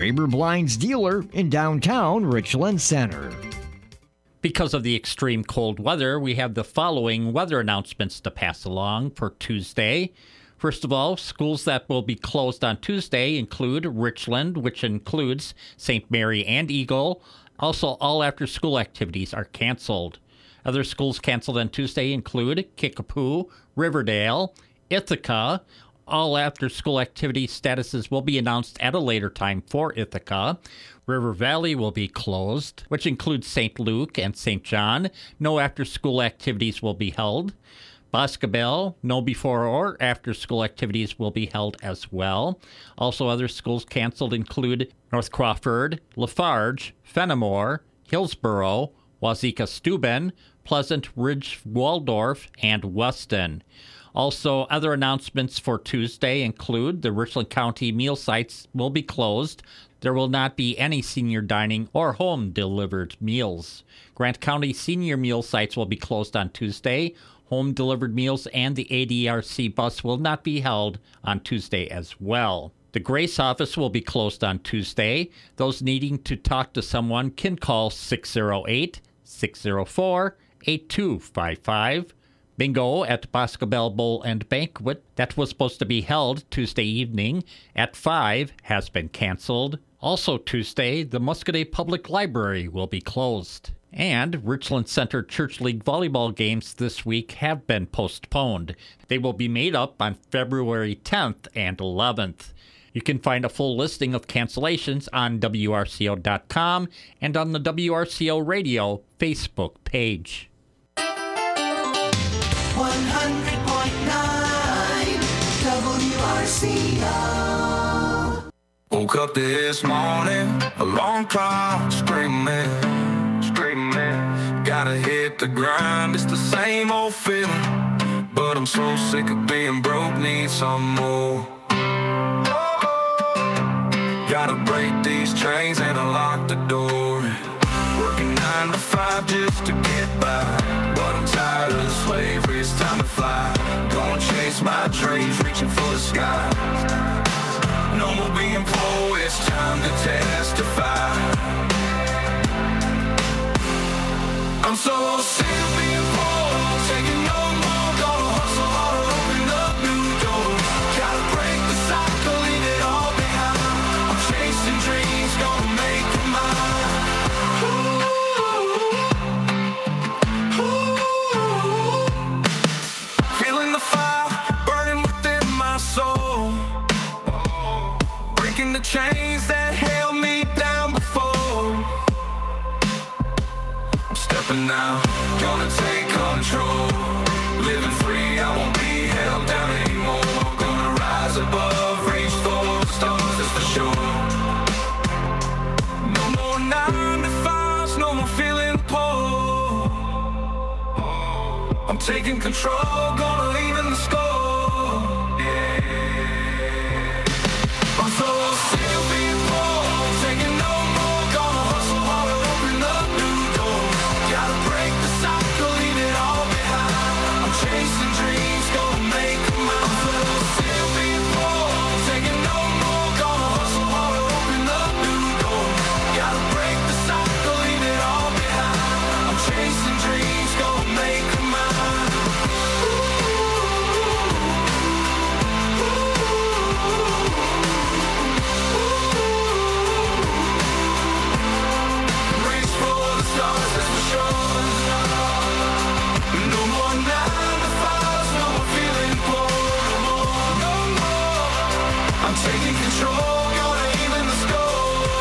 Faber Blinds dealer in downtown Richland Center. Because of the extreme cold weather, we have the following weather announcements to pass along for Tuesday. First of all, schools that will be closed on Tuesday include Richland, which includes St. Mary and Eagle. Also, all after-school activities are canceled. Other schools canceled on Tuesday include Kickapoo, Riverdale, Ithaca. All after-school activity statuses will be announced at a later time for Ithaca. River Valley will be closed, which includes St. Luke and St. John. No after-school activities will be held. Boscobel, no before or after school activities will be held as well. Also, other schools canceled include North Crawford, Lafarge, Fenimore, Hillsborough, Wazeeka-Steuben, Pleasant Ridge Waldorf, and Weston. Also, other announcements for Tuesday include the Richland County meal sites will be closed. There will not be any senior dining or home-delivered meals. Grant County senior meal sites will be closed on Tuesday. Home-delivered meals and the ADRC bus will not be held on Tuesday as well. The Grace office will be closed on Tuesday. Those needing to talk to someone can call 608-604-8255. Bingo at Boscobel Bowl and Banquet that was supposed to be held Tuesday evening at 5 has been canceled. Also Tuesday, the Muscoda Public Library will be closed. And Richland Center Church League volleyball games this week have been postponed. They will be made up on February 10th and 11th. You can find a full listing of cancellations on WRCO.com and on the WRCO Radio Facebook page. 100.9 WRCO. Woke up this morning, a long cloud screaming. Gotta hit the grind, it's the same old feeling. But I'm so sick of being broke, need some more. Gotta break these chains and unlock the door. Working 9 to 5 just to get by. But I'm tired of the slavery, it's time to fly. Gonna chase my dreams, reaching for the sky. No more being poor, it's time to testify. I'm so sick of being poor, taking no more. Gonna hustle harder, open up new doors. Gotta break the cycle, leave it all behind. I'm chasing dreams, gonna make them mine. Ooh. Feeling the fire burning within my soul. Breaking the chains that held me down before. Stepping out, gonna take control. Living free, I won't be held down anymore. Gonna rise above, reach for the stars, that's for sure. No more 9 to 5s, no more feeling poor. I'm taking control, gonna leave in the score. Yeah. I'm so sick of being poor, taking no more. Gonna hustle harder, open up new doors. Gotta break the cycle, leave it all behind. I'm chasing dreams, gonna make them mine. I'm so sick of being poor, taking no more. Gonna hustle harder, open up new doors. Gotta break the cycle, leave it all behind. I'm chasing dreams, gonna make them mine. Reach for the stars, that's for sure. No more 9 to 5s, no more feeling poor. No more. I'm taking control, gonna aim in the score.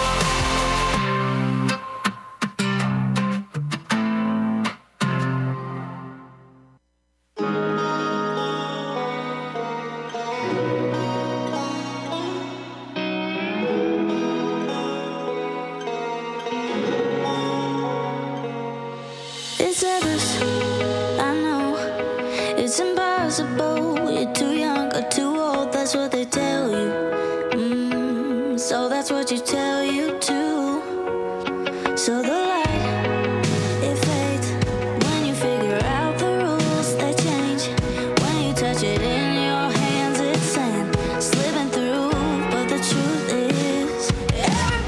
It's others, I know. It's impossible. You're too young or too old. That's what they tell you. So that's what you tell you too. So the light, it fades when you figure out the rules. They change when you touch it in your hands. It's sand slipping through, but the truth is everybody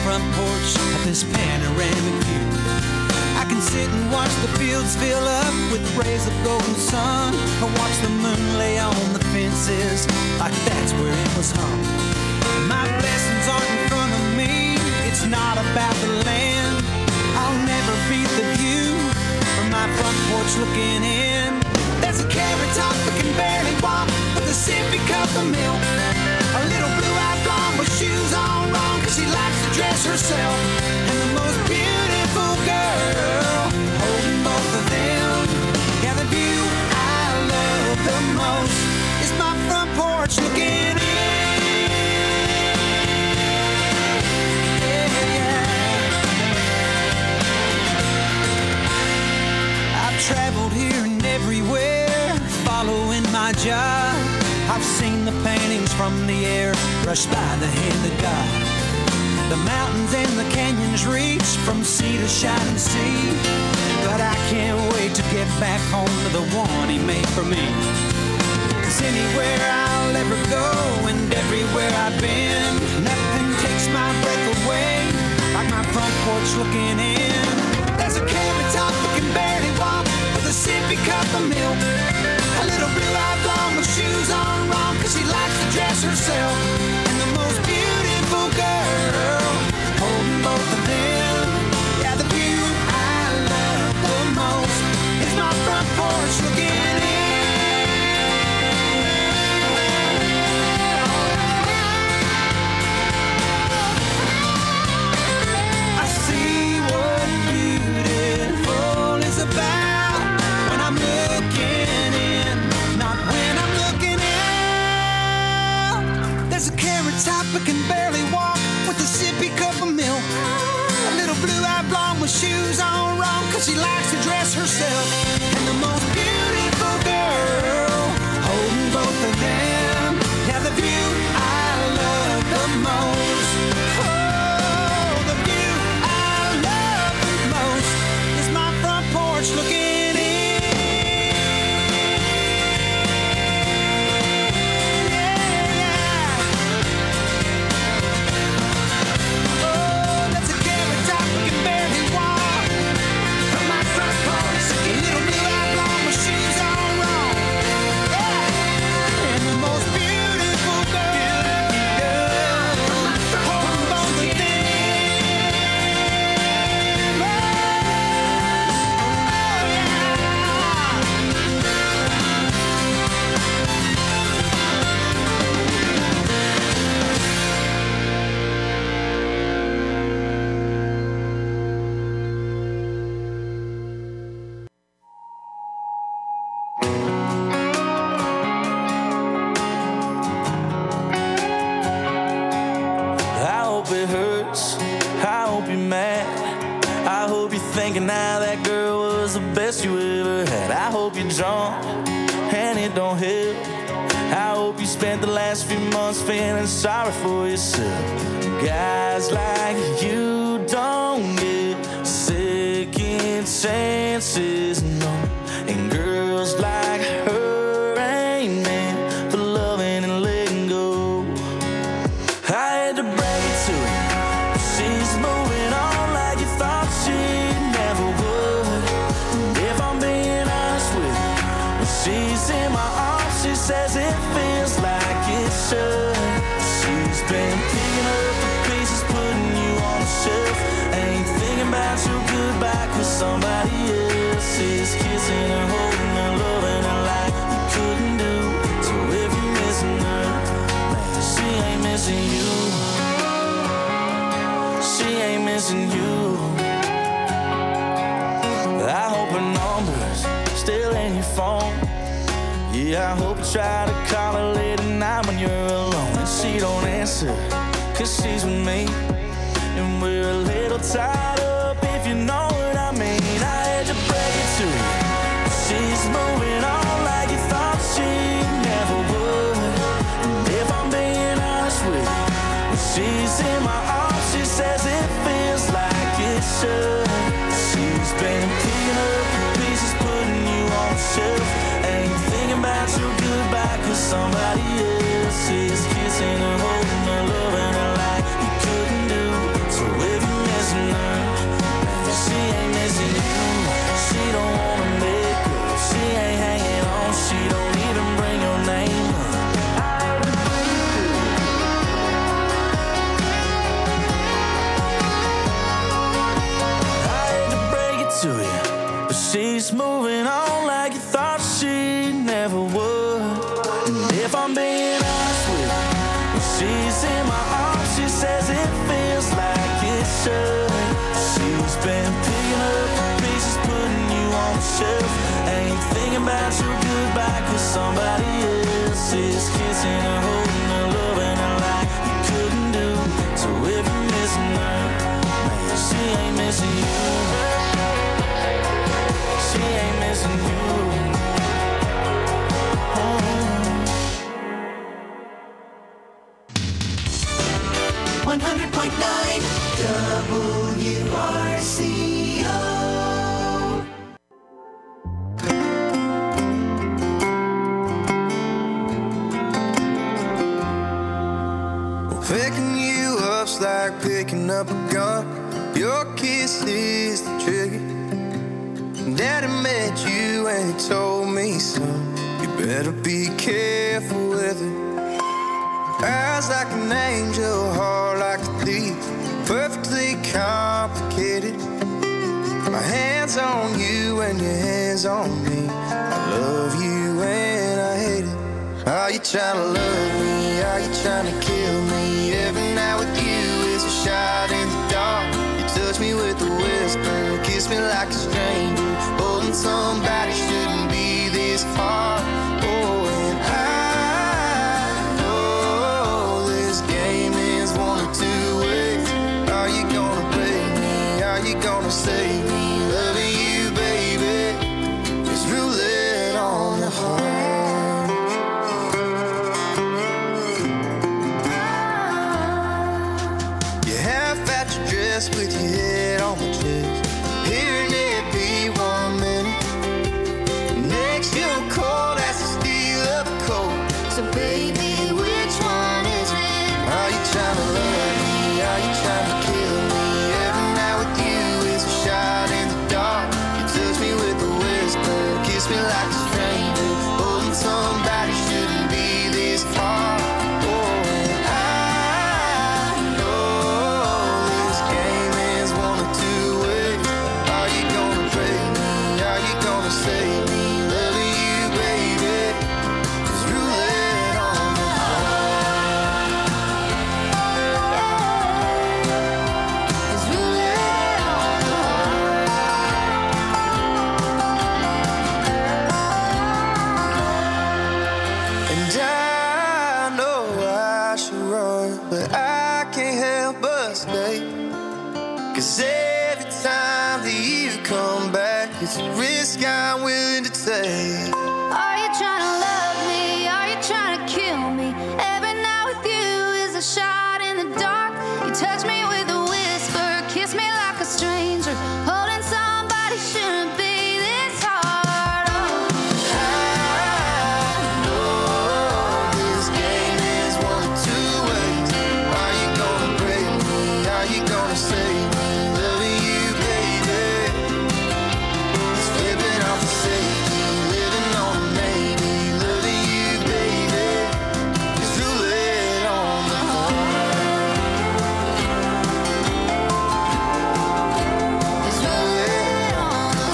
front porch at this panoramic view. I can sit and watch the fields fill up with rays of golden sun, or watch the moon lay on the fences like that's where it was hung. My blessings aren't in front of me, it's not about the land. I'll never beat the view from my front porch looking in. There's a carrot top that can barely walk with a sippy cup of milk. A little blue-eyed blonde with shoes on wrong, cause she likes to dress herself. And the most beautiful girl holding both of them. Yeah, the view I love the most is my front porch looking in. Traveled here and everywhere, following my job. I've seen the paintings from the air brushed by the hand of God. The mountains and the canyons reach from sea to shining sea. But I can't wait to get back home to the one he made for me. Cause anywhere I'll ever go and everywhere I've been, nothing takes my breath away like my front porch looking in. There's a carrot top that can barely walk with a sippy cup of milk. A little blue-eyed blonde with shoes on wrong, cause she likes to dress herself. And the most beautiful girl holding both of them. Yeah, the view I love the most is my front porch looking in. I see what beautiful is about when I'm looking in, not when I'm looking out. There's a carrot top that can barely walk with a sippy cup of milk. A little blue-eyed blonde with shoes on wrong, cause she likes to dress herself. And the most beautiful girl holding both of them. Yeah, the view I love the most. Oh, the view I love the most is my front porch looking in. Yeah, yeah. Oh, that's a carrot top that can barely walk from my front porch. A little blue-eyed blonde with shoes on wrong. Yeah. And the most beautiful girl holding both of them. I hope it hurts, I hope you're mad. I hope you're thinking now that girl was the best you ever had. I hope you're drunk and it don't help. I hope you spent the last few months feeling sorry for yourself. Guys like you don't get second chances, no. And girls like her ain't meant for loving and letting go. I had to break it to her. She's moving on like you thought she never would. And if I'm being honest with you, when she's in my arms, she says it feels like it should. She's been picking up the pieces, putting you on the shelf. Ain't thinking about your goodbye, cause somebody else is kissing her, holding her, loving her like you couldn't do. So if you're missing her, man, she ain't missing you. She ain't missing you. I hope her number's still in your phone. Yeah, I hope you try to call her late at night when you're alone and she don't answer, cause she's with me. And we're a little tied up, if you know what I mean. I had to break it to you. She's moving on like you thought she never would. And if I'm being honest with you, when she's in my arms, she says it feels like it should. She's been picking up the pieces, putting you on the shelf. Ain't thinking about your goodbye, cause somebody else is kissing her, holding her, loving her like you couldn't do. So about your goodbye, 'cause somebody else is kissing her, holding her, loving her like you couldn't do. So if you're missing her, man, she ain't missing you. She ain't missing you. 100.9 WRCO. Picking you up's like picking up a gun. Your kiss is the trigger. Daddy met you and he told me, son, you better be careful with it. Eyes like an angel, heart like a thief, perfectly complicated. My hands on you and your hands on me. I love you and I hate it. Are you trying to love me? Are you trying to kill me? Every night with you is a shot in the dark. You touch me with a whisper, kiss me like a stranger. Holding somebody shouldn't be this hard. Oh, and I know this game is one of two ways. Are you gonna break me? Are you gonna save me? Loving you, baby, is roulette on the heart. You half at your dress with your head on my chest, hearing it be 1 minute. Next you're cold as the steel of a coat. So baby, which one is it? Are you trying to love me? Are you trying to kill me? Every night with you is a shot in the dark. You touch me with a whisper, kiss me like a stranger. Holding somebody shouldn't be this hard. Oh, and I know this game is one of two ways. Are you gonna break me? Are you gonna save me? Loving you, baby, is roulette on the heart. It's roulette on the heart. And I know I should run, but I can't help but stay. 'Cause every time that you come back, it's a risk I'm willing to take. Are you trying to love me? Are you trying to kill me? Every night with you is a shot in the dark. You touch me with a whisper, kiss me like a stranger. Holding somebody shouldn't be this hard. Oh. I know this game is one of two ways. Are you gonna break me? Are you gonna save me? Loving you, baby, it's flipping off the safety, living on a maybe. Loving you, baby, it's roulette on the heart. It's roulette on the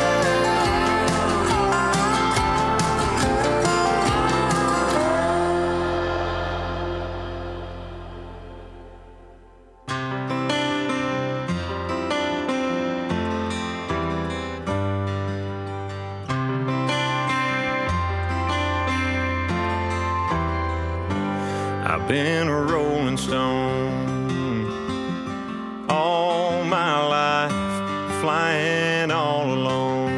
I've been a rolling stone all my life, flying all alone,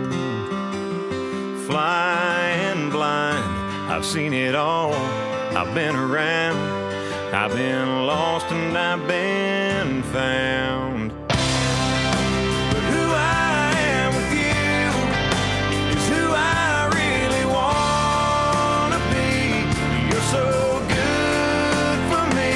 flying blind. I've seen it all. I've been around. I've been lost and I've been found. But who I am with you is who I really want to be. You're so good for me.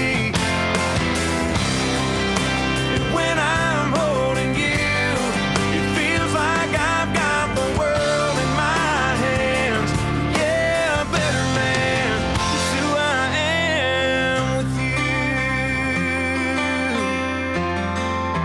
And when I'm holding you, it feels like I've got the world in my hands. Yeah, a better man is who I am with you.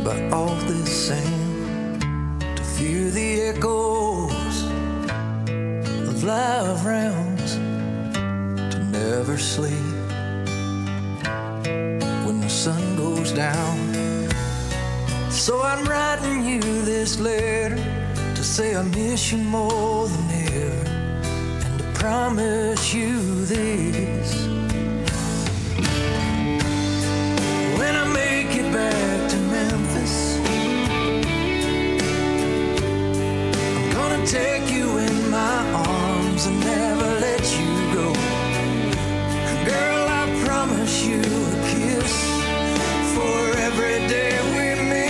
by all this sand, to fear the echoes of live rounds, to never sleep when the sun goes down. So I'm writing you this letter to say I miss you more than ever, and to promise you this: when I make it back to Memphis, I'm gonna take you in my arms and never let you go. Girl, I promise you a kiss for every day we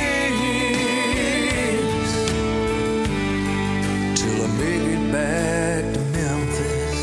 miss, till I make it back to Memphis.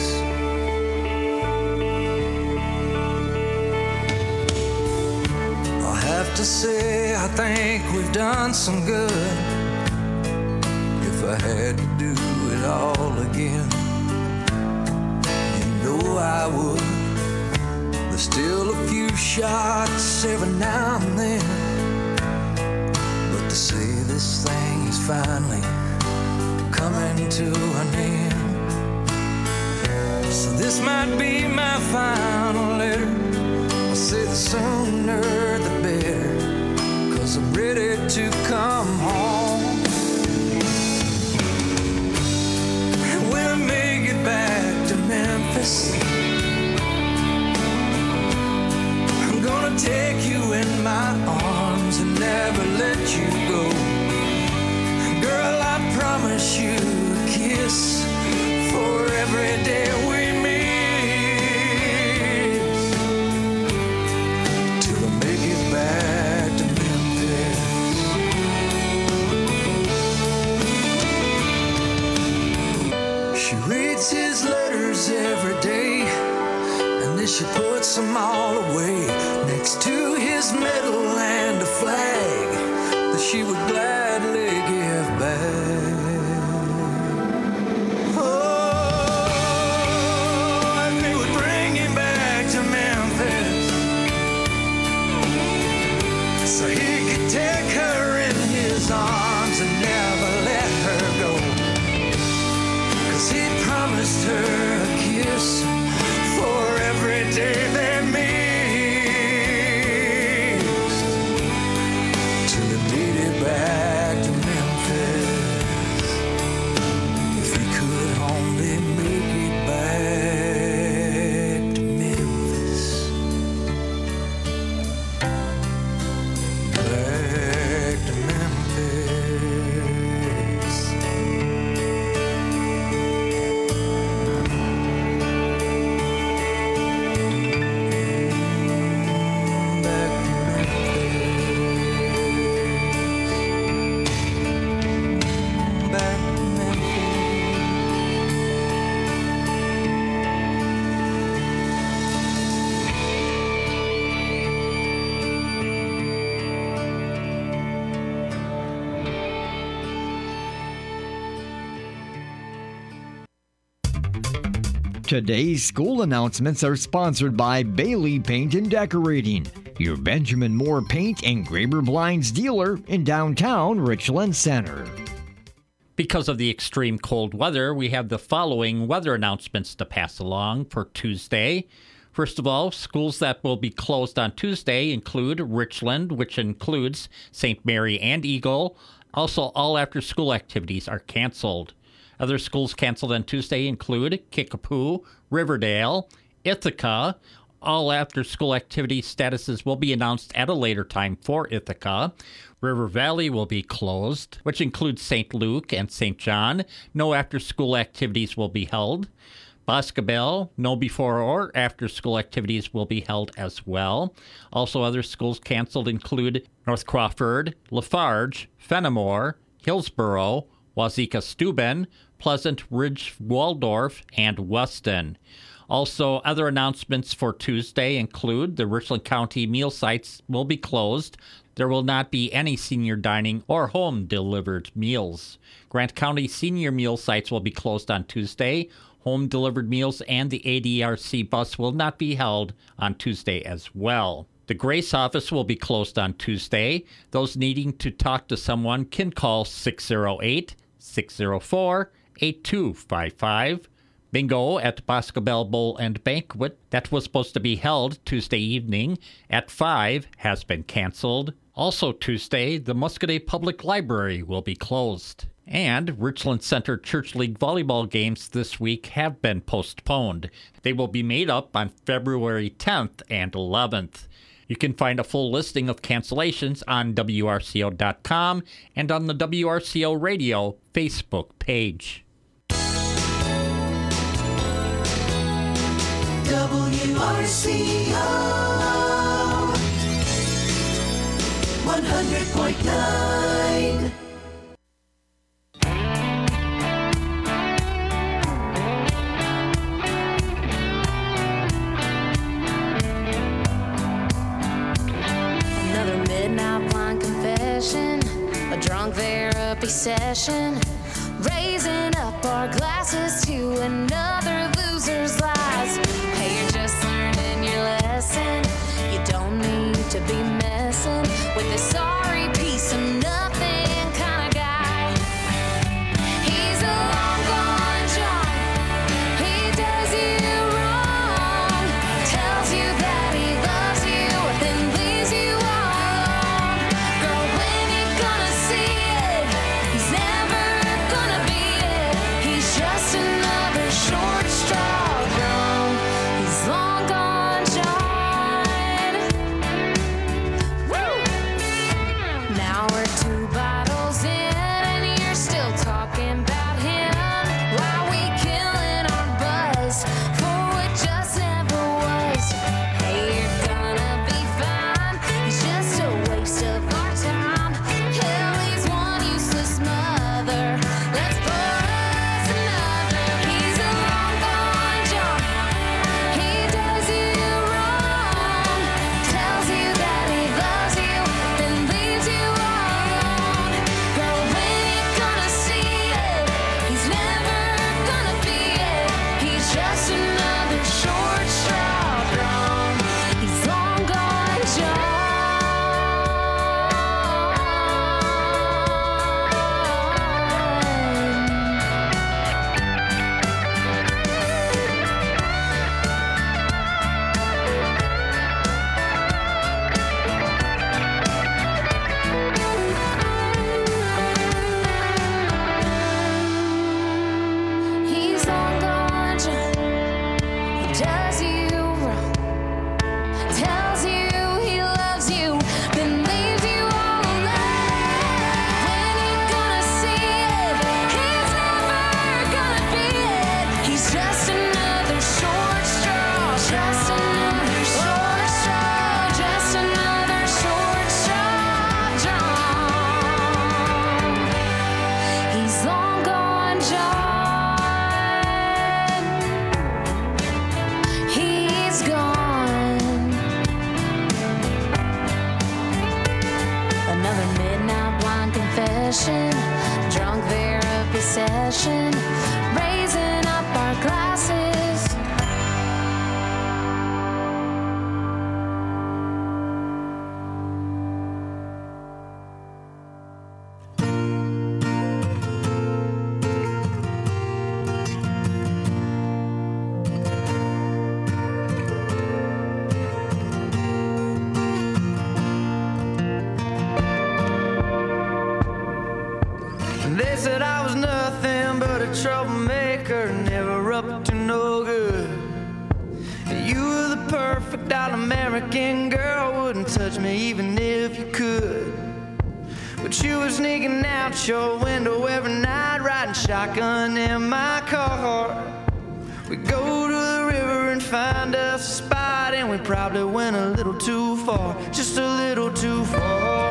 I'll have to say I think we've done some good. If I had to do it all again, you know I would. There's still a few shots every now and then, but to say this thing is finally coming to an end. So this might be my final letter. I'll say the sooner the better, 'cause I'm ready to come home. And when I make it back to Memphis, I'm gonna take you in my arms and never let you go. Girl, I promise you a kiss for every day we miss, till I make it back to Memphis. She reads his letters every day, and then she puts them all away next to his medal and a flag that she would gladly give back. Oh, if he would bring him back to Memphis, so he could take her in his arms and never let her go, 'cause he promised her a kiss for every day they missed, till he made it back to Memphis. If he could only make it back to Memphis, back to Memphis. Today's school announcements are sponsored by Bailey Paint and Decorating, your Benjamin Moore Paint and Graber Blinds dealer in downtown Richland Center. Because of the extreme cold weather, we have the following weather announcements to pass along for Tuesday. First of all, schools that will be closed on Tuesday include Richland, which includes St. Mary and Eagle. Also, all after-school activities are canceled. Other schools canceled on Tuesday include Kickapoo, Riverdale, Ithaca. All after-school activity statuses will be announced at a later time for Ithaca. River Valley will be closed, which includes St. Luke and St. John. No after-school activities will be held. Boscobel, no before or after-school activities will be held as well. Also, other schools canceled include North Crawford, Lafarge, Fenimore, Hillsboro, Wazeeka-Steuben, Pleasant Ridge, Waldorf, and Weston. Also, other announcements for Tuesday include the Richland County meal sites will be closed. There will not be any senior dining or home-delivered meals. Grant County senior meal sites will be closed on Tuesday. Home-delivered meals and the ADRC bus will not be held on Tuesday as well. The Grace office will be closed on Tuesday. Those needing to talk to someone can call 608-604-8255. Bingo at Boscobel Bowl and Banquet that was supposed to be held Tuesday evening at 5 has been canceled. Also Tuesday, the Muscoda Public Library will be closed. And Richland Center Church League volleyball games this week have been postponed. They will be made up on February 10th and 11th. You can find a full listing of cancellations on WRCO.com and on the WRCO Radio Facebook page. WRCO 100.9. Another midnight blind confession, a drunk therapy session, raising up our glasses to another loser's lies. Hey, you're just learning your lesson. You don't need to be messing with this sorry piece of nothing kind of guy. He's a long gone John. He does you wrong, tells you that he loves you, then leaves you alone. Girl, when you gonna see it? He's never gonna be it. He's just another short straw grown. He's long gone John. Woo! Now we're 2 bottles in and you're still talking about him. Why we killing our buzz for what just never was? Hey, you're gonna be fine. He's just a waste of our time. Hell, he's one useless mother. Let's pour us another. He's a long gone John. He does you wrong, tells you that he loves you, then leaves you alone. Girl, when you gonna see it? He's never gonna be it. He's just another short straw grown. He's long gone John. He's long gone John. He does you wrong, tells you he loves you, then leaves you all alone. When you gonna see it? He's never gonna be it. He's just another short straw. Just another short straw. Just another short straw. John. He's long gone John. He's gone. Another midnight blind confession, drunk therapy session, raising up our glasses. They said I was nothing but a troublemaker, never up to no good. You were the perfect all-American girl, wouldn't touch me even if you could. But you were sneaking out your window every night, riding shotgun in my car. We go to the river and find us a spot, and we probably went a little too far, just a little too far.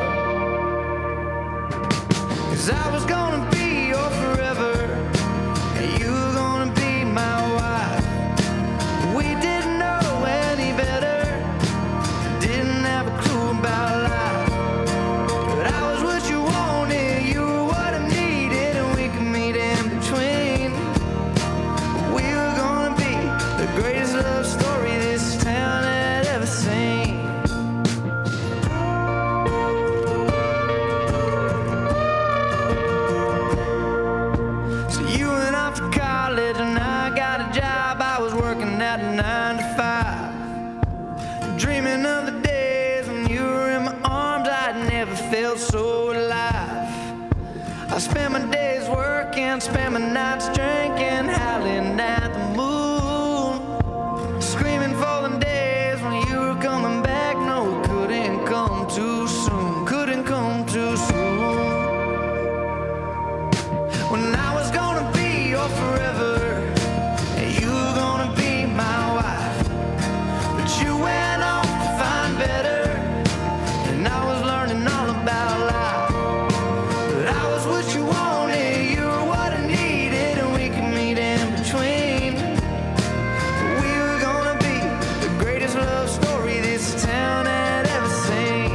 'Cause I was gonna be your forever, and you were gonna be my wife. We didn't know any better, didn't have a clue about life. But I was what you wanted, you were what I needed, and we could meet in between. We were gonna be the greatest love story this town had ever seen. dreaming of the days when you were in my arms. I'd never felt so alive. I spent my days working, spent my nights drinking, howling at the moon, screaming for the days when you were coming back. No, it couldn't come too soon, couldn't come too soon. When I was gonna be your forever, and you were gonna be my wife, but you went off to find better, and I was learning all about life. But I was what you wanted, you were what I needed, and we could meet in between. We were gonna be the greatest love story this town had ever seen.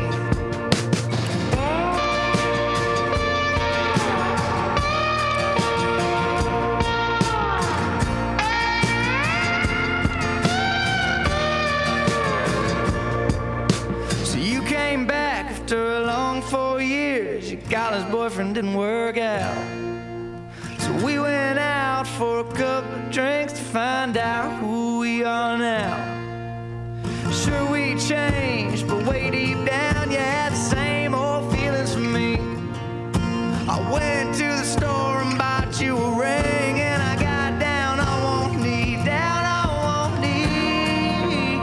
So you came back after a long 4 years. Your college boyfriend didn't work out. So we went out for a couple of drinks to find out who we are now. Sure, we changed, but way deep down, you had the same old feelings for me. I went to the store and bought you a ring, and I got down on one knee, down on one knee.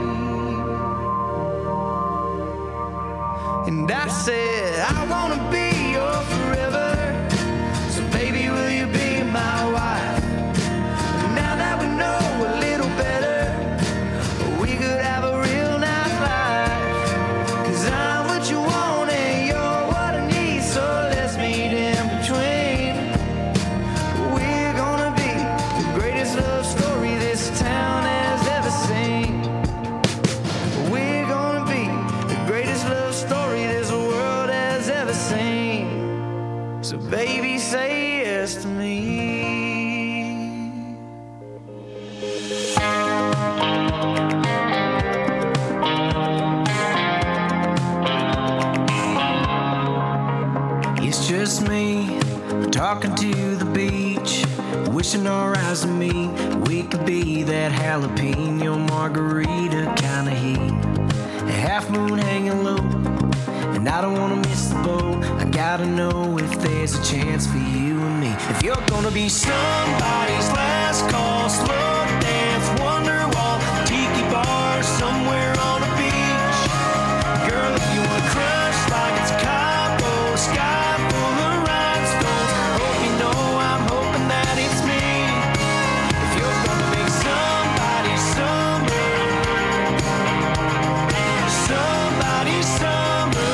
And I said, I wanna be your forever. So baby, will you be my wife? And now that we know a little better, we could have a real nice life. 'Cause I'm what you want and you're what I need, so let's meet in between. We're gonna be the greatest love story this town has ever seen. We're gonna be the greatest love story this world has ever seen. So baby, say yes to me. It's just me talking to the beach, wishing our eyes to meet. We could be that jalapeno margarita kind of heat. A half moon hanging low, and I don't wanna miss the boat. I gotta know if there's a chance for you and me. If you're gonna be somebody's last call, slow dance, Wonderwall, tiki bar somewhere on a beach. Girl, if you wanna crush like it's Cabo, sky full of rhinestones, hope you know I'm hoping that it's me. If you're gonna make somebody's summer, somebody's summer.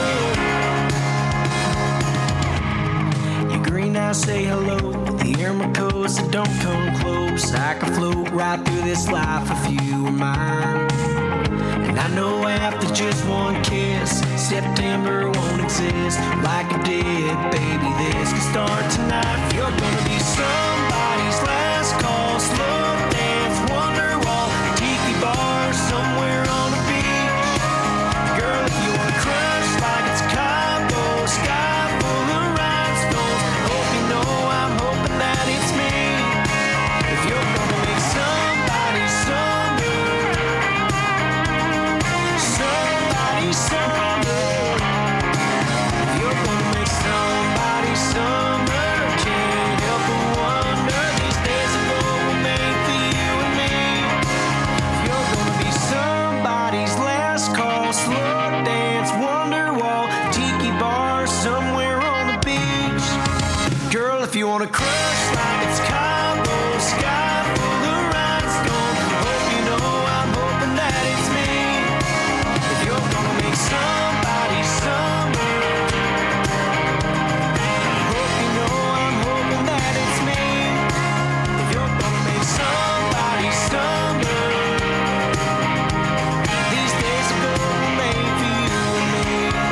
Your green eyes say hello, the air my coast, so don't come close. I can float right through this life if you were mine. And I know after just one kiss, September won't exist like it did, baby. This can start tonight. If you're gonna be somebody's last call, slow dance, Wonderwall, tiki bar somewhere on the beach. Girl, if you wanna crush like it's Cabo, sky full of rhinestones, hope you know I'm hoping that it's me. If you're gonna make somebody's summer, somebody's summer. If you're gonna make somebody's summer, can't help but wonder, these days ago were made for you and me. If you're gonna be somebody's last call, slow dance, Wonderwall, tiki bar somewhere on the beach. Girl, if you wanna crush like it's Cabo, sky full of rhinestones, hope you know I'm hoping that it's me. If you're gonna make somebody's summer, hope you know I'm hoping that it's me. If you're gonna make somebody's summer, these days ago were made for you and me.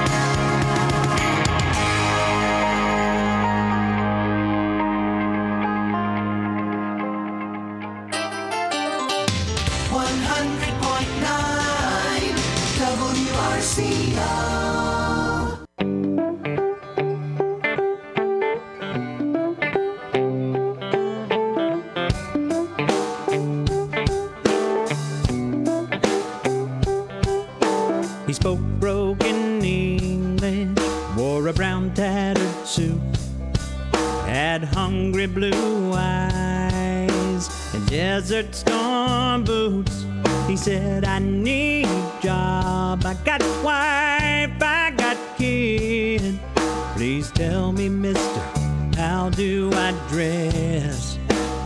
100.9 WRCO. He spoke broken English, wore a brown tattered suit, had hungry blue eyes and desert storm boots. He said, I need a job, I got wife, I got kid. Please tell me, mister, how do I dress?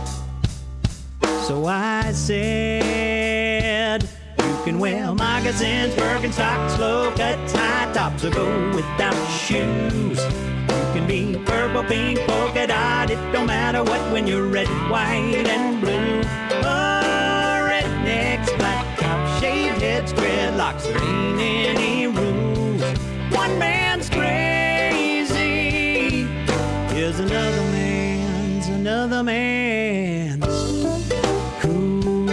So I said, you can wear moccasins, Birkenstocks, low-cuts, high tops, or go without shoes. You can be purple, pink, polka dot, it don't matter what when you're red, white, and blue. Oh, rednecks, flat top, shaved heads, dreadlocks, there ain't any rules. One man's crazy is another man's cool.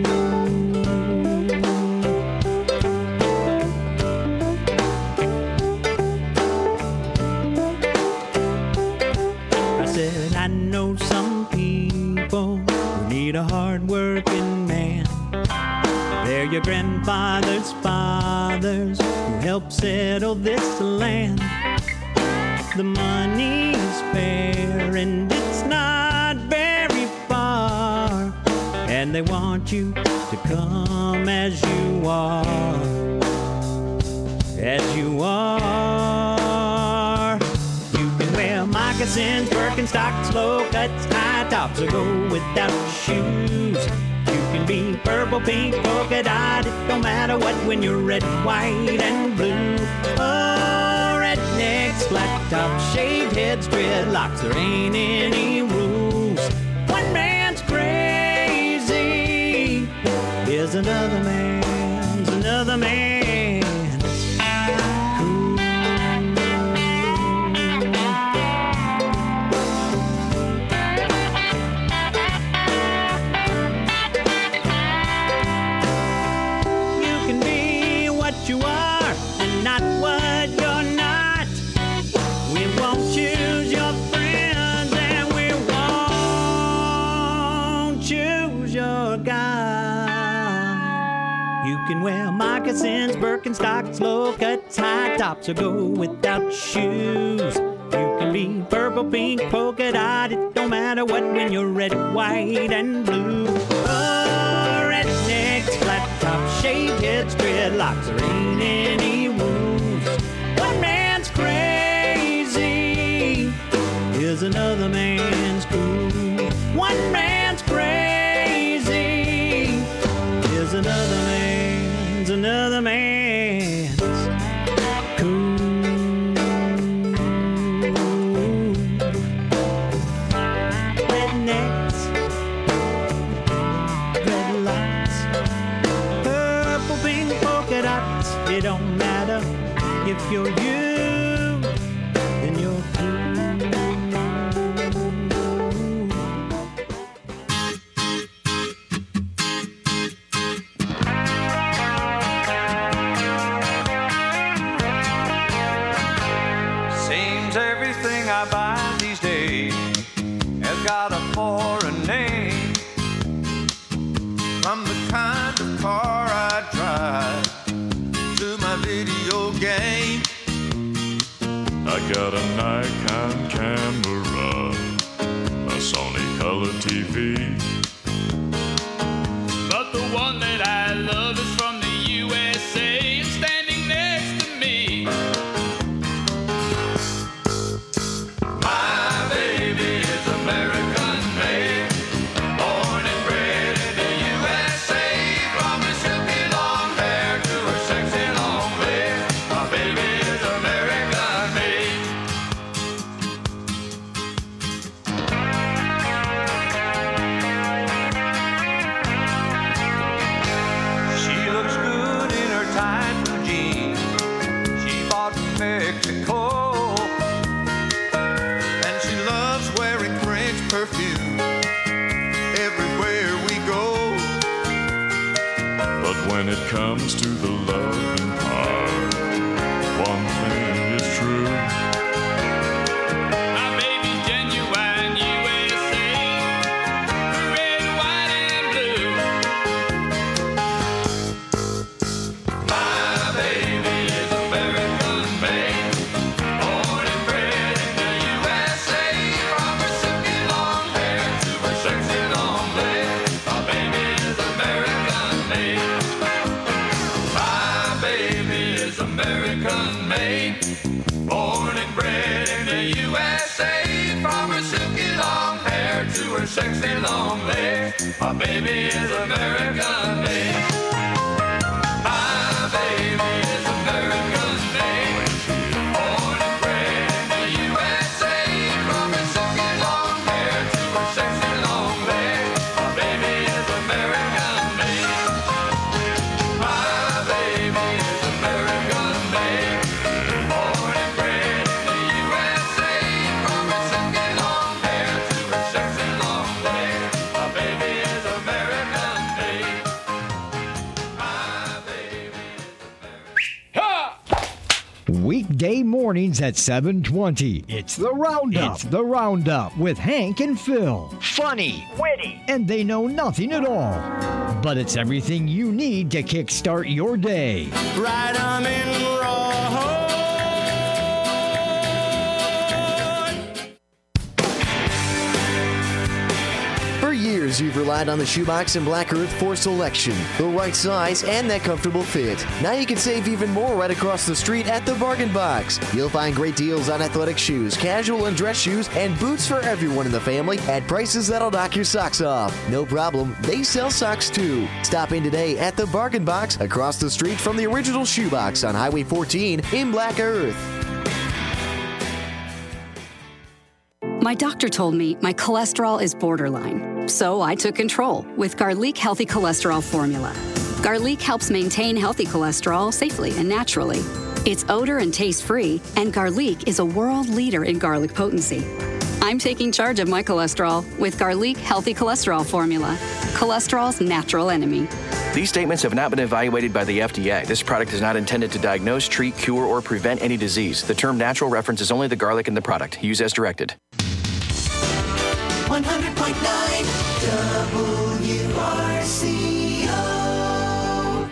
I said, I know some people who need a hard-working man. They're your grandfather's fathers who helped settle this land. The money's fair and it's not very far, and they want you to come as you are, as you are. You can wear moccasins, Birkenstocks, low-cuts, high tops, or go without shoes. You can be purple, pink, polka dot, it don't matter what when you're red, white, and blue. Oh, rednecks, flat tops, shaved heads, dreadlocks, there ain't any rules. One man's crazy is another man's cool. You can be what you are and not what you're not. We won't choose your friends and we won't choose your God. You can wear moccasins, Birkenstocks, low-cuts, high tops, or go without shoes. You can be purple, pink, polka dot, it don't matter what when you're red, white, and blue. Oh, rednecks, flat tops, shaved heads, dreadlocks, there ain't any rules. One man's crazy is another man's cool. One man's crazy is another man's cool. Rednecks, dreadlocks, purple, pink, polka dots, it don't matter if you're you, then you're cool. Seems everything I buy these days has got a foreign name. From the kind of car I drive to my video game. I got a Nikon camera, a Sony color TV. But the one that I love is from the USA and standing next to me. My baby is American made, born and bred in the USA. From her silky long hair to her sexy long legs, my baby is American made. She looks good in her tight blue jeans. She bought from Mexico. And she loves wearing French perfume everywhere we go. But when it comes to the loving part, one thing is true. My baby's genuine USA, red, white, and blue. My baby American made. Born and bred in the USA. From her silky long hair to her sexy long legs, my baby is American made. My baby is American made. Born and bred in the USA. From her silky long hair to her sexy long legs, my baby is American made. My baby is American made. Born and bred in the USA. From her silky long hair to her sexy long legs, my baby is American made. Weekday mornings at 7:20. It's the Roundup. It's the Roundup with Hank and Phil. Funny, witty, and they know nothing at all. But it's everything you need to kickstart your day. Right arm in raw. For years, you've relied on the Shoebox and Black Earth for selection, the right size, and that comfortable fit. Now you can save even more right across the street at the Bargain Box. You'll find great deals on athletic shoes, casual and dress shoes, and boots for everyone in the family at prices that'll knock your socks off. No problem, they sell socks too. Stop in today at the Bargain Box across the street from the original Shoebox on Highway 14 in Black Earth. My doctor told me my cholesterol is borderline, so I took control with Garlic Healthy Cholesterol Formula. Garlic helps maintain healthy cholesterol safely and naturally. It's odor and taste-free, and Garlic is a world leader in garlic potency. I'm taking charge of my cholesterol with Garlic Healthy Cholesterol Formula, cholesterol's natural enemy. These statements have not been evaluated by the FDA. This product is not intended to diagnose, treat, cure, or prevent any disease. The term natural references only the garlic in the product. Use as directed. 100.9 WRCO.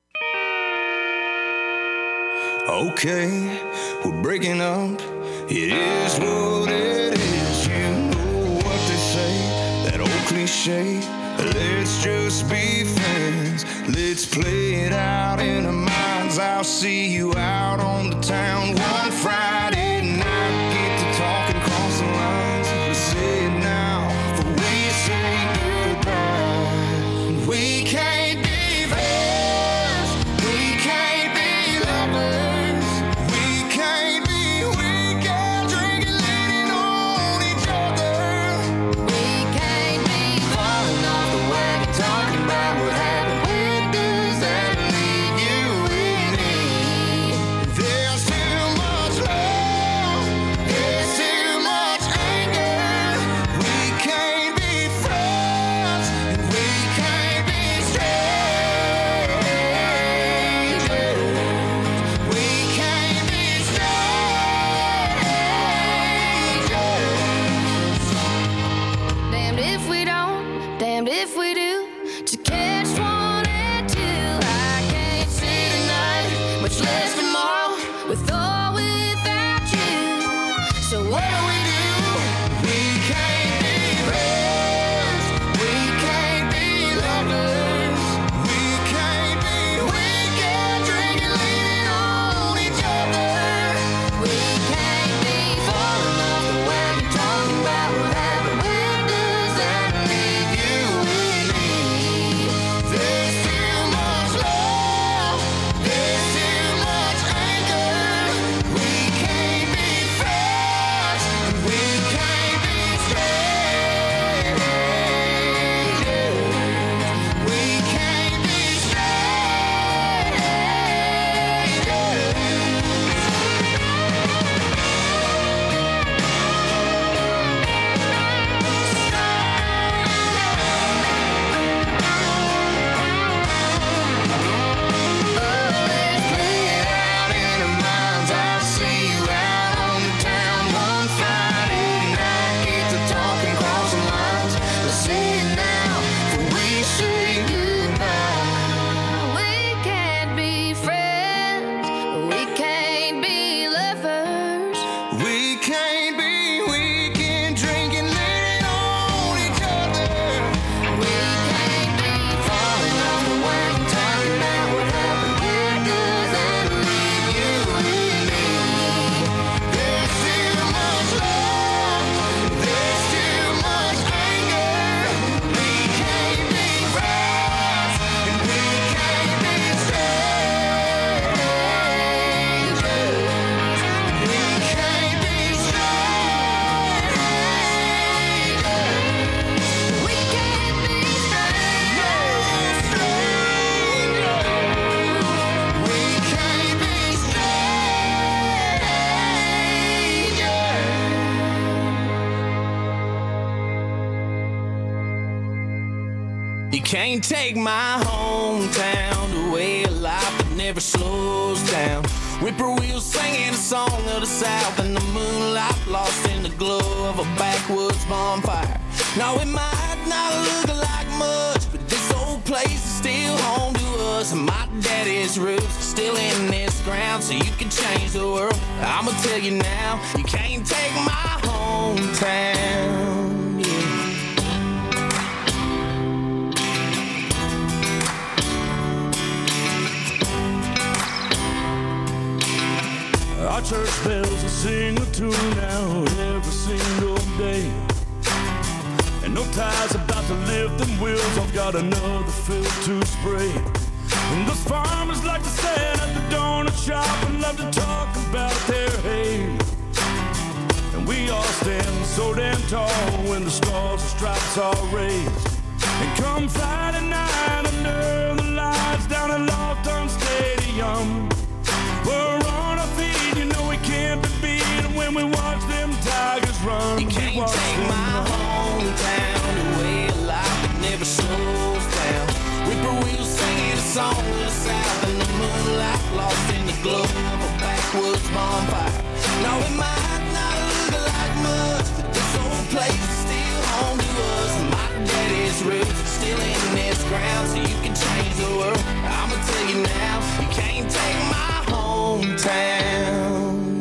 Okay, we're breaking up. It is what it is. You know what they say, that old cliche. Let's just be friends. Let's play it out in our minds. I'll see you out on the town one Friday night. Get to talking across the lines. Let's say it now before we say goodbye. We can't be friends. We can't be lovers. We can't be weekend drinking, leaning on each other. We can't be falling off the wagon, talking about what happened. Where does that leave you and me? There's too much love. There's too much anger. We can't be friends, and we can't be strangers. We can't be strangers. Damned if we don't, damned if we do. To catch one and two. I can't see tonight, much less tomorrow, with or without you. So what do? We can't be friends. We can't be lovers. We can't be weekend drinking, leaning on each other. We can't be falling off the wagon, talking about what happened. Where does that leave you and me? There's too much love. There's too much can't take my hometown, the way of life that never slows down. Whippoorwills singing a song of the South in the moonlight, lost in the glow of a backwoods bonfire. Now it might not look like much, but this old place is still home to us. And my daddy's roots are still in this ground, so you can change the world. I'ma tell you now, you can't take my hometown. Yeah. Our church bells will sing a tune out every single day. And no tide's about to lift them wheels, I've got another field to spray. And those farmers like to stand at the donut shop and love to talk about their hay. And we all stand so damn tall when the stars and stripes are raised. And come Friday night under the lights down at Lofton Stadium, we're on our feet, you know we can't be beat. And when we watch them Tigers run, you can't take my hometown, the way of life that never slows down. Whippoorwills singing a song of the South in the moonlight, lost in the glow of a backwoods bonfire. Now it might not look like much, but this old place is still home to us. And my daddy's roots are still in this ground, so you can change the world. I'ma tell you now, you can't take my hometown,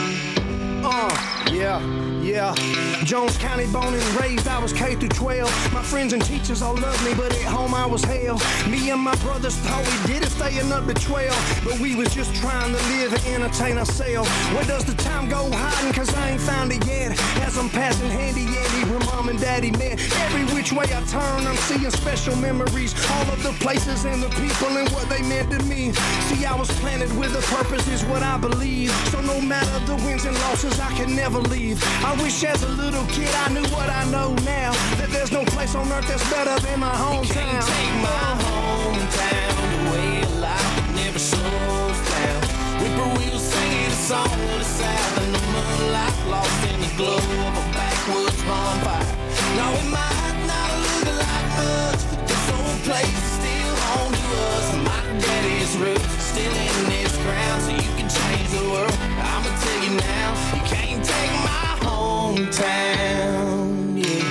yeah. Jones County born and raised, I was K through 12. My friends and teachers all loved me, but at home I was hell. Me and my brothers thought we did it, staying up to 12. But we was just trying to live and entertain ourselves. Where does the time go hiding? Cause I ain't found it yet. As I'm passing handy Andy where mom and daddy met. Every which way I turn, I'm seeing special memories. All of the places and the people and what they meant to me. See, I was planted with a purpose is what I believe. So no matter the wins and losses, I can never leave. I wish as a little kid I knew what I know now, that there's no place on earth that's better than my hometown. You can't take my hometown, the way of life that never slows down. Whippoorwills singing a song of the South in the moonlight, lost in the glow of a backwoods bonfire. Now it might not look like much, but this old place is still home to us. And my daddy's roots are still in this ground, so you can change the world. I'ma tell you now, you can't take my hometown, yeah.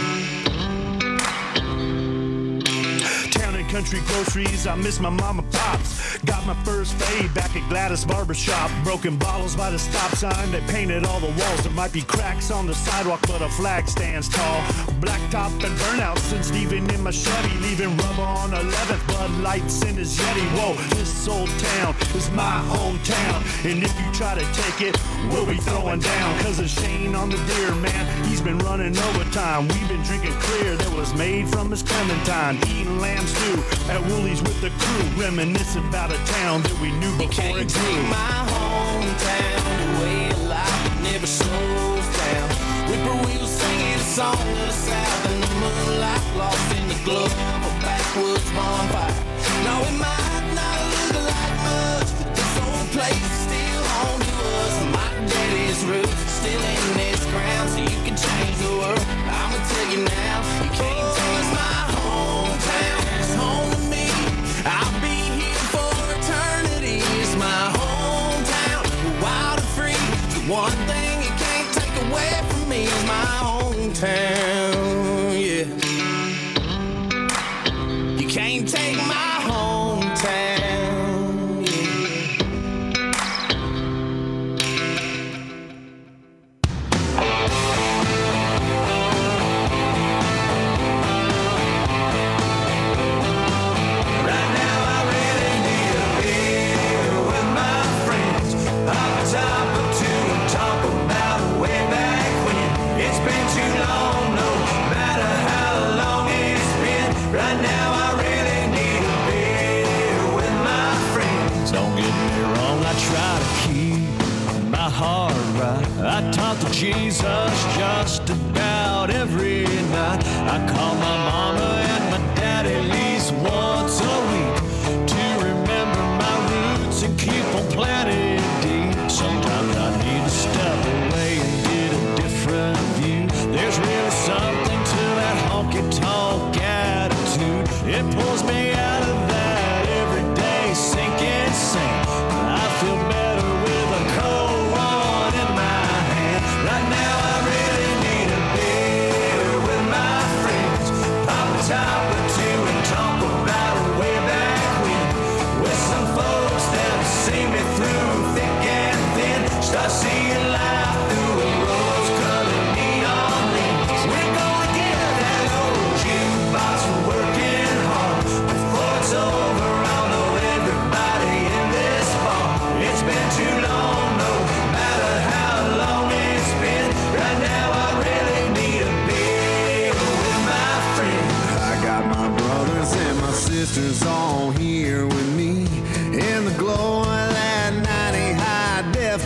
Town and country groceries, I miss my mama pops. Got my first fade back at Gladys Barbershop. Broken bottles by the stop sign, they painted all the walls. There might be cracks on the sidewalk, but a flag stands tall. Blacktop and burnout since leaving in my Chevy, leaving rubber on 11th, Bud Lights in his Yeti. Whoa, this old town is my hometown, and if you try to take it, we'll be throwing down. Cause of Shane on the deer, man, he's been running overtime. We've been drinking clear that was made from his Clementine, eating lamb stew at Woolies with the crew, reminiscing about a town that we knew before it grew. Take my hometown, the way of life that never slows down. Whippoorwills singing a song of the South in the moonlight, lost in the glow of a backwoods bonfire. Now it might not look like much, but this old place is still home to us. And my daddy's roots are still in this ground, so you can change the world. I'ma tell you now, you can't take my hometown. It's home to me. I'll be here for eternity. It's my hometown, wild and free. The one thing you can't take away from me is my hometown, yeah. You can't take my hometown, yeah. Right now I really need a beer with my friends. Pop a top or two and talk about way back when. It's been too long, no matter how long it's been. Right now I really need a beer with my friends. Don't get me wrong, I try to keep my heart right. I talk to Jesus just about every night. I call my mama and my daddy at least once a week to remember my roots and keep on planted deep. Sometimes I need to step away and get a different view. There's really something to that honky-tonk attitude. It pulls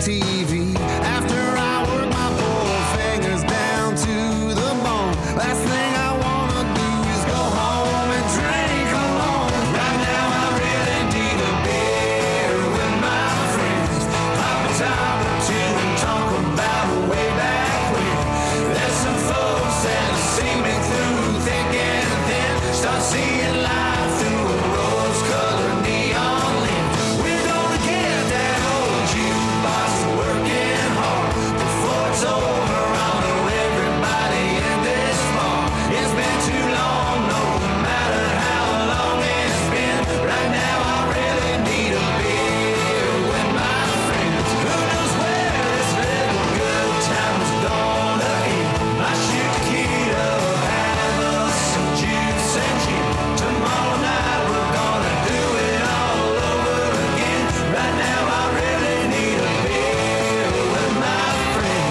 TV. After I work my four fingers down to the bone, last thing I wanna do is go home and drink alone. Right now I really need a beer with my friends. Pop a top or two and talk about way back when. There's some folks that see me through thick and thin. Start seeing life through a rose-colored neon lens. We're gonna get that old jukebox working hard before it's over. I know everybody in this bar. It's been too long, no matter how long it's been. Right now I really need a beer with my friends. Who knows where this little good time is gonna end? I shoot the key up, have us some juice and gin. Tomorrow night we're gonna do it all over again. Right now I really need a beer with my friends.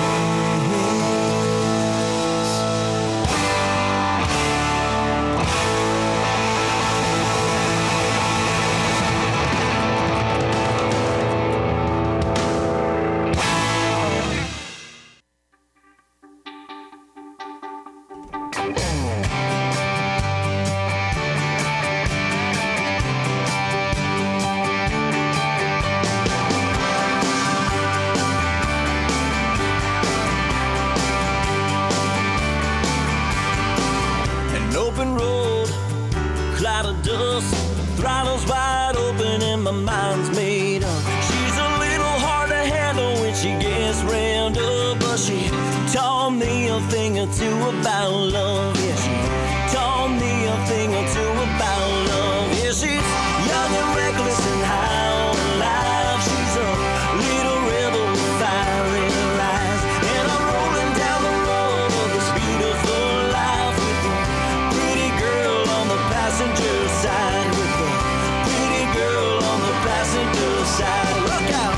An open road, cloud of dust, throttles wide open and my mind's made up. She's a little hard to handle when she gets ramped up, but she taught me a thing or two about love. Yeah, she taught me a thing or two about love. Yeah, she's young and reckless and high on life. She's a little rebel with fire in her eyes, and I'm rolling down the road of this beautiful life with a pretty girl on the passenger side. With a pretty girl on the passenger side. Look out!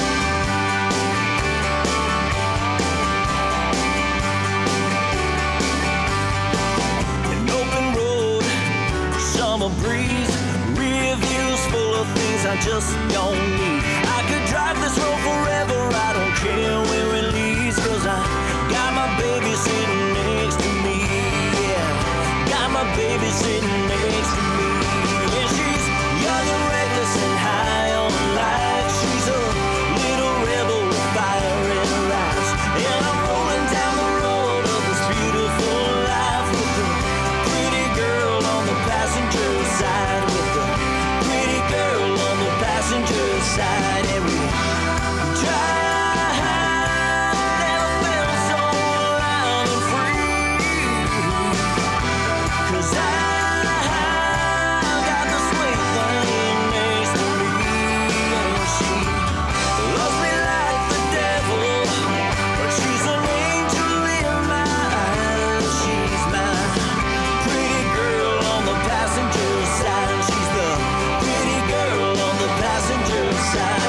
An open road, summer breeze, rear views full of things I just don't need. I could drive this road forever, I don't care where it leads, 'cause I got my baby sitting next to me. Yeah, got my baby sitting next to me. Yeah, she's young and reckless and high on life. She's a little rebel with fire in her eyes, and I'm rolling down the road of this beautiful life with a pretty girl on the passenger side. With a pretty girl on the passenger side, and we drive, and I feel so alive and free. 'Cause I got the sweet thing next to me, and she loves me like the devil, but she's an angel in my eyes. She's my pretty girl on the passenger side. She's the pretty girl on the passenger side.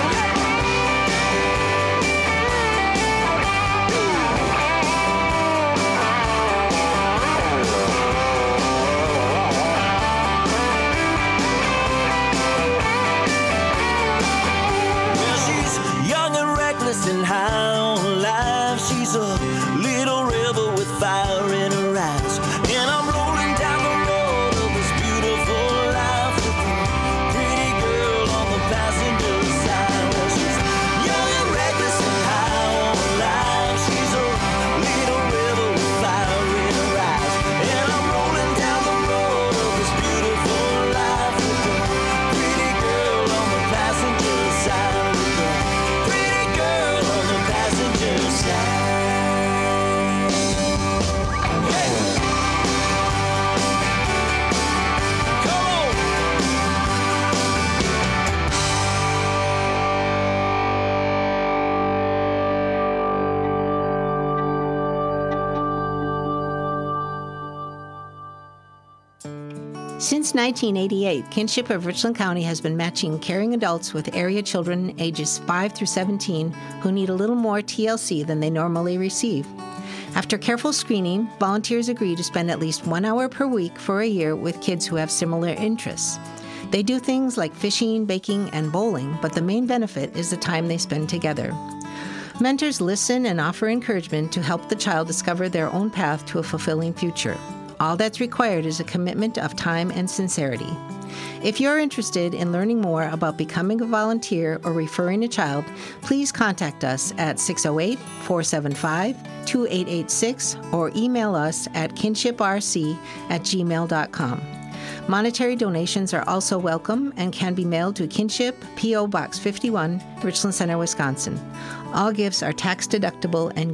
Yeah, she's young and reckless and high on life. She's a little rebel with fire in her eyes, and I'm rolling down the road of this beautiful life with a pretty girl on the passenger side. Well, she's young and reckless and high on life. She's a little rebel with fire in her eyes, and I'm rolling down the road of this beautiful life with a pretty girl on the passenger side. With a pretty girl on the passenger side. Hey. Come on. Since 1988, Kinship of Richland County has been matching caring adults with area children ages 5 through 17 who need a little more TLC than they normally receive. After careful screening, volunteers agree to spend at least 1 hour per week for a year with kids who have similar interests. They do things like fishing, baking, and bowling, but the main benefit is the time they spend together. Mentors listen and offer encouragement to help the child discover their own path to a fulfilling future. All that's required is a commitment of time and sincerity. If you're interested in learning more about becoming a volunteer or referring a child, please contact us at 608-475-2886 or email us at kinshiprc@gmail.com. Monetary donations are also welcome and can be mailed to Kinship, P.O. Box 51, Richland Center, Wisconsin. All gifts are tax deductible and